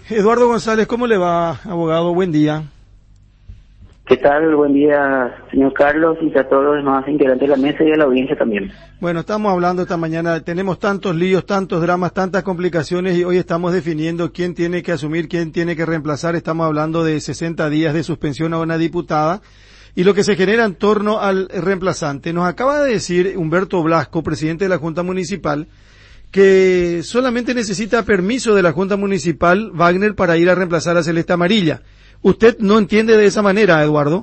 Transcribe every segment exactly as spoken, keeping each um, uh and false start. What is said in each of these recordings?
Eduardo González, ¿cómo le va, abogado? Buen día. ¿Qué tal? Buen día, señor Carlos, y a todos los demás integrantes de la mesa y de la audiencia también. Bueno, estamos hablando esta mañana, tenemos tantos líos, tantos dramas, tantas complicaciones y hoy estamos definiendo quién tiene que asumir, quién tiene que reemplazar. Estamos hablando de sesenta días de suspensión a una diputada y lo que se genera en torno al reemplazante. Nos acaba de decir Humberto Blasco, presidente de la Junta Municipal, que solamente necesita permiso de la Junta Municipal Wagner para ir a reemplazar a Celeste Amarilla. ¿Usted no entiende de esa manera, Eduardo?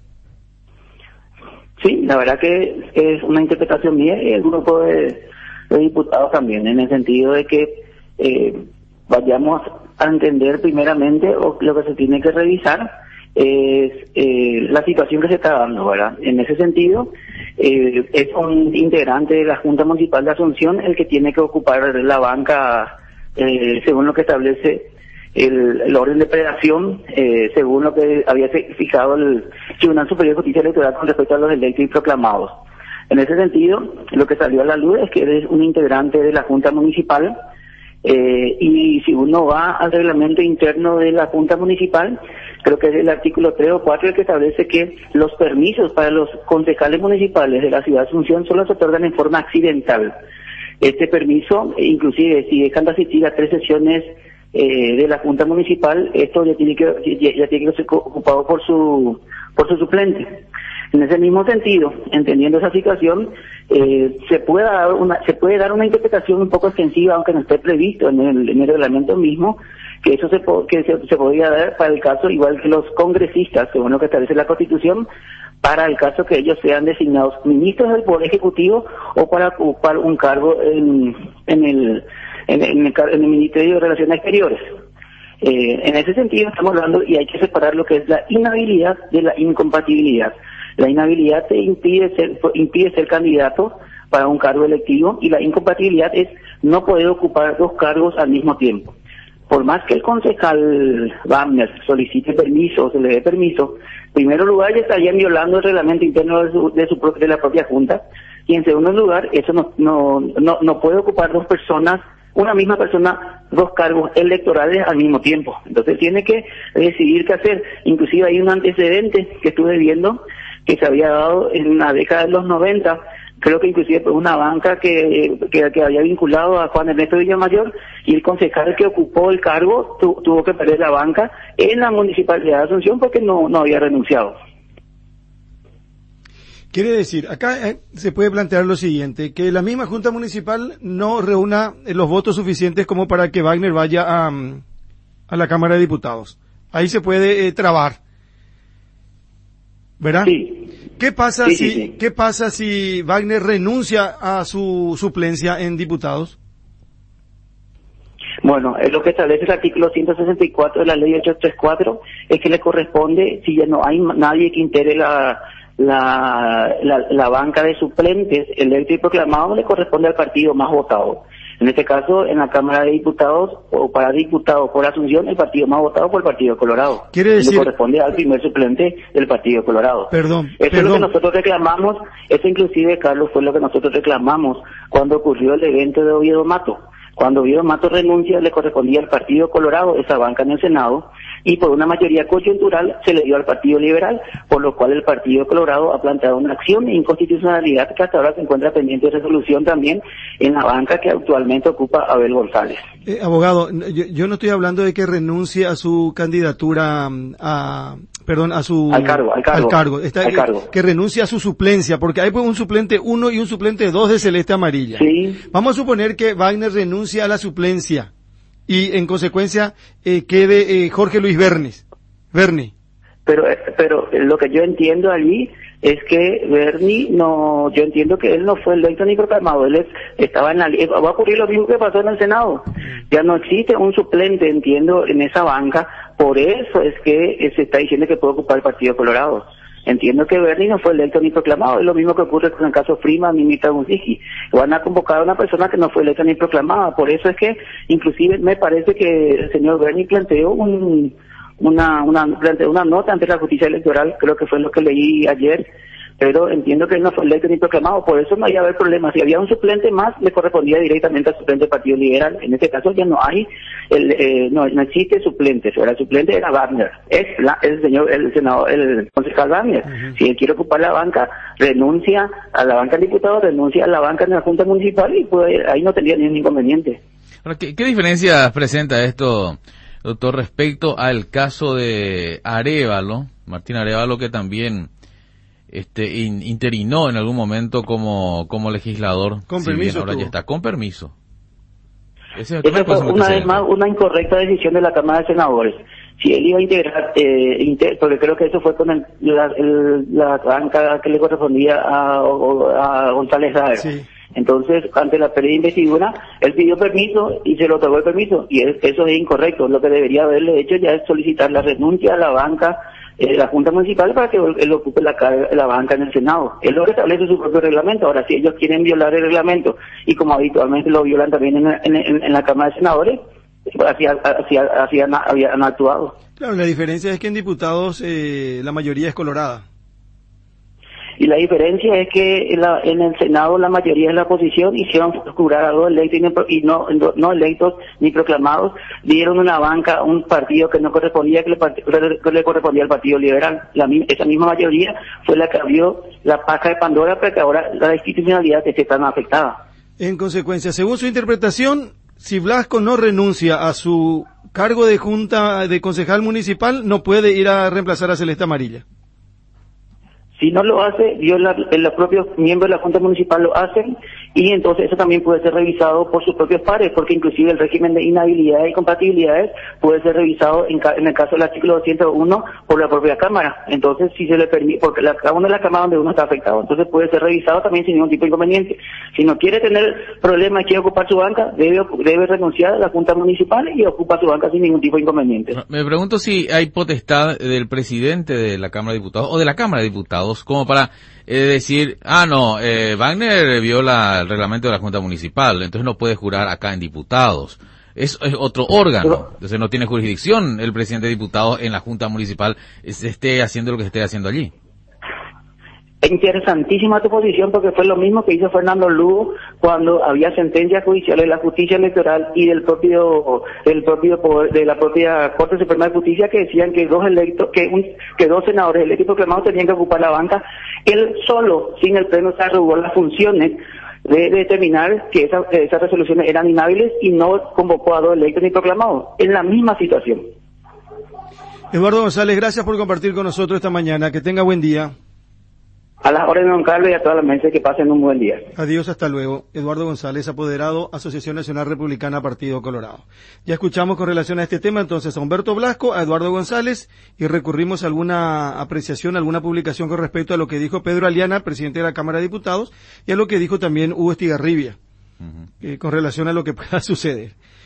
Sí, la verdad que es una interpretación mía y el grupo de, de diputados también, en el sentido de que eh, vayamos a entender primeramente, o lo que se tiene que revisar es eh, la situación que se está dando, ¿verdad? En ese sentido, eh, es un integrante de la Junta Municipal de Asunción el que tiene que ocupar la banca eh, según lo que establece El, el orden de predación, eh, según lo que había fijado el Tribunal Superior de Justicia Electoral con respecto a los electos y proclamados. En ese sentido, lo que salió a la luz es que eres un integrante de la Junta Municipal, eh, y si uno va al reglamento interno de la Junta Municipal, creo que es el artículo tres o cuatro el que establece que los permisos para los concejales municipales de la ciudad de Asunción solo se otorgan en forma accidental. Este permiso, inclusive si dejan de asistir a tres sesiones Eh, de la Junta Municipal, esto ya tiene que ya, ya tiene que ser ocupado por su por su suplente. En ese mismo sentido, entendiendo esa situación, eh, se puede dar una se puede dar una interpretación un poco extensiva, aunque no esté previsto en el, en el reglamento mismo, que eso se que se, se podría dar para el caso igual que los congresistas, según lo que establece la Constitución, para el caso que ellos sean designados ministros del Poder Ejecutivo o para ocupar un cargo en en el En el, en el Ministerio de Relaciones Exteriores. Eh, en ese sentido estamos hablando, y hay que separar lo que es la inhabilidad de la incompatibilidad. La inhabilidad te impide ser, impide ser candidato para un cargo electivo, y la incompatibilidad es no poder ocupar dos cargos al mismo tiempo. Por más que el concejal Wagner solicite permiso o se le dé permiso, en primer lugar ya estarían violando el reglamento interno de, su, de, su, de la propia Junta, y en segundo lugar, eso no, no, no, no puede ocupar dos personas, una misma persona, dos cargos electorales al mismo tiempo. Entonces tiene que decidir qué hacer. Inclusive hay un antecedente que estuve viendo que se había dado en la década de los noventa, creo que inclusive por una banca que, que, que había vinculado a Juan Ernesto Villamayor, y el concejal que ocupó el cargo tu, tuvo que perder la banca en la Municipalidad de Asunción porque no, no había renunciado. Quiere decir, acá eh, se puede plantear lo siguiente, que la misma Junta Municipal no reúna eh, los votos suficientes como para que Wagner vaya a, a la Cámara de Diputados. Ahí se puede eh, trabar, ¿verdad? Sí. ¿Qué pasa sí, si, sí, sí. qué pasa si Wagner renuncia a su suplencia en diputados? Bueno, es lo que establece el artículo ciento sesenta y cuatro de la ley ochocientos treinta y cuatro, es que le corresponde, si ya no hay nadie que integre la La, la, la banca de suplentes electo y proclamado, le corresponde al partido más votado. En este caso, en la Cámara de Diputados, o para diputados por Asunción, el partido más votado por el Partido Colorado. Quiere decir, le corresponde al primer suplente del Partido Colorado. Perdón, Eso perdón. es lo que nosotros reclamamos, eso inclusive, Carlos, fue lo que nosotros reclamamos cuando ocurrió el evento de Oviedo Mato. Cuando Oviedo Mato renuncia, le correspondía al Partido Colorado esa banca en el Senado, y por una mayoría coyuntural se le dio al Partido Liberal, por lo cual el Partido Colorado ha planteado una acción de inconstitucionalidad que hasta ahora se encuentra pendiente de resolución también en la banca que actualmente ocupa Abel González. Eh, abogado, yo, yo no estoy hablando de que renuncie a su candidatura a, perdón, a su... Al cargo, al cargo. Al cargo, Está, al cargo. Que, que renuncie a su suplencia, porque hay pues un suplente uno y un suplente dos de Celeste Amarilla. Sí. Vamos a suponer que Wagner renuncia a la suplencia y en consecuencia eh, quede eh, Jorge Luis Bernis. Berni. Pero, pero lo que yo entiendo allí es que Berni no, yo entiendo que él no fue electo ni proclamado, él es, estaba en la, va a ocurrir lo mismo que pasó en el Senado. Ya no existe un suplente, entiendo, en esa banca, por eso es que se está diciendo que puede ocupar el Partido Colorado. Entiendo que Berni no fue electo ni proclamado, es lo mismo que ocurre con el caso Freeman y Mita Gunzigi. Van a convocar a una persona que no fue electa ni proclamada, por eso es que, inclusive, me parece que el señor Berni planteó un, una, una, planteó una nota ante la justicia electoral, creo que fue lo que leí ayer, pero entiendo que no fue electo ni proclamado, por eso no iba a haber problema. Si había un suplente más, le correspondía directamente al suplente del Partido Liberal. En este caso ya no hay, el, eh, no, no existe suplente, o sea, el suplente era Wagner, es la, el señor, el senador, el concejal Wagner. Uh-huh. Si él quiere ocupar la banca, renuncia a la banca del diputado, renuncia a la banca en la Junta Municipal y pues, ahí no tendría ningún inconveniente. Ahora, ¿qué, qué diferencia presenta esto, doctor, respecto al caso de Arévalo, Martín Arévalo, que también este in, interinó en algún momento como como legislador? Con si permiso. Ahora ya está, con permiso. Esa fue una vez más una incorrecta decisión de la Cámara de Senadores. Si él iba a integrar, eh, inter, porque creo que eso fue con el, la, el, la banca que le correspondía a, a González Raer. Sí. Entonces, ante la pérdida de investidura, él pidió permiso y se le otorgó el permiso. Y es, eso es incorrecto. Lo que debería haberle hecho ya es solicitar la renuncia a la banca, eh, la Junta Municipal, para que él ocupe la, la banca en el Senado. Él lo establece su propio reglamento. Ahora, si ellos quieren violar el reglamento, y como habitualmente lo violan también en, en, en, en la Cámara de Senadores, así, así, así han, habían actuado. Claro, la diferencia es que en diputados eh, la mayoría es colorada. Y la diferencia es que en, la, en el Senado la mayoría de la oposición hicieron jurar a dos electos y no, no electos ni proclamados, dieron una banca a un partido que no correspondía, que le, que le correspondía al Partido Liberal. La, esa misma mayoría fue la que abrió la paja de Pandora para que ahora la institucionalidad esté tan afectada. En consecuencia, según su interpretación, si Blasco no renuncia a su cargo de junta de concejal municipal, no puede ir a reemplazar a Celeste Amarilla. Si no lo hace, yo la, los propios miembros de la Junta Municipal lo hacen, y entonces eso también puede ser revisado por sus propios pares, porque inclusive el régimen de inhabilidad y compatibilidades puede ser revisado en, ca, en el caso del artículo doscientos uno por la propia Cámara. Entonces, si se le permite, porque la, cada una de las cámaras donde uno está afectado, entonces puede ser revisado también sin ningún tipo de inconveniente. Si no quiere tener problemas y quiere ocupar su banca, debe, debe renunciar a la Junta Municipal y ocupa su banca sin ningún tipo de inconveniente. Me pregunto si hay potestad del presidente de la Cámara de Diputados o de la Cámara de Diputados como para eh, decir, ah, no, eh, Wagner viola el reglamento de la Junta Municipal, entonces no puede jurar acá en diputados. Es, es otro órgano, entonces no tiene jurisdicción el presidente de diputados en la Junta Municipal, se esté haciendo lo que se esté haciendo allí. Interesantísima tu posición, porque fue lo mismo que hizo Fernando Lugo cuando había sentencias judiciales de la justicia electoral y del propio del propio poder, de la propia Corte Suprema de Justicia, que decían que dos electos, que un, que dos senadores electos proclamados tenían que ocupar la banca. Él solo, sin el pleno, se arrogó las funciones de determinar que esa, esas resoluciones eran inhábiles y no convocó a dos electos ni proclamados. En la misma situación. Eduardo González, gracias por compartir con nosotros esta mañana. Que tenga buen día. A las órdenes, don Carlos, y a toda la mesa, que pasen un buen día. Adiós, hasta luego. Eduardo González, apoderado, Asociación Nacional Republicana, Partido Colorado. Ya escuchamos con relación a este tema entonces a Humberto Blasco, a Eduardo González, y recurrimos a alguna apreciación, alguna publicación con respecto a lo que dijo Pedro Aliana, presidente de la Cámara de Diputados, y a lo que dijo también Hugo Estigarribia, uh-huh. eh, con relación a lo que pueda suceder.